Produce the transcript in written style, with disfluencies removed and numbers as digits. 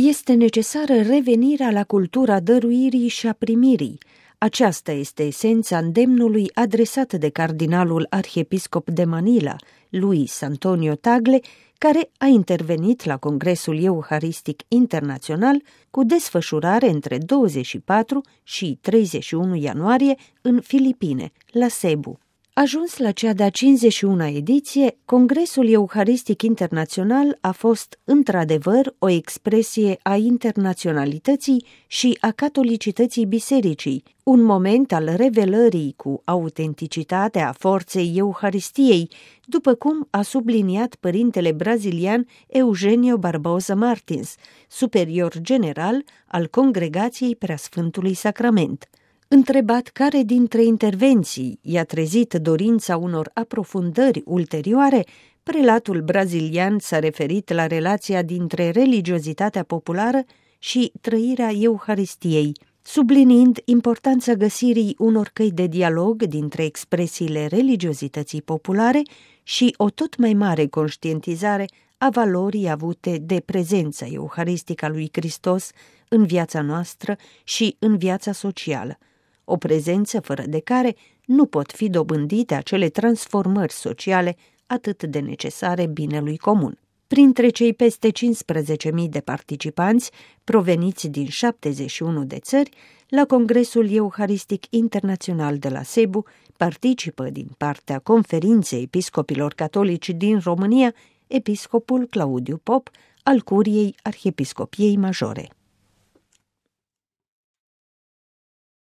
Este necesară revenirea la cultura dăruirii și a primirii. Aceasta este esența îndemnului adresat de cardinalul arhiepiscop de Manila, Luis Antonio Tagle, care a intervenit la Congresul Euharistic Internațional cu desfășurare între 24 și 31 ianuarie în Filipine, la Cebu. Ajuns la cea de-a 51-a ediție, Congresul Euharistic Internațional a fost într-adevăr o expresie a internaționalității și a catolicității bisericii, un moment al revelării cu autenticitate a forței Euharistiei, după cum a subliniat părintele brazilian Eugenio Barbosa Martins, superior general al Congregației Preasfântului Sacrament. Întrebat care dintre intervenții i-a trezit dorința unor aprofundări ulterioare, prelatul brazilian s-a referit la relația dintre religiozitatea populară și trăirea Euharistiei, subliniind importanța găsirii unor căi de dialog dintre expresiile religiozității populare și o tot mai mare conștientizare a valorii avute de prezența euharistică a lui Hristos în viața noastră și în viața socială, o prezență fără de care nu pot fi dobândite acele transformări sociale atât de necesare binelui comun. Printre cei peste 15.000 de participanți proveniți din 71 de țări, la Congresul Euharistic Internațional de la Cebu participă din partea Conferinței Episcopilor Catolici din România episcopul Claudiu Pop al Curiei Arhiepiscopiei Majore.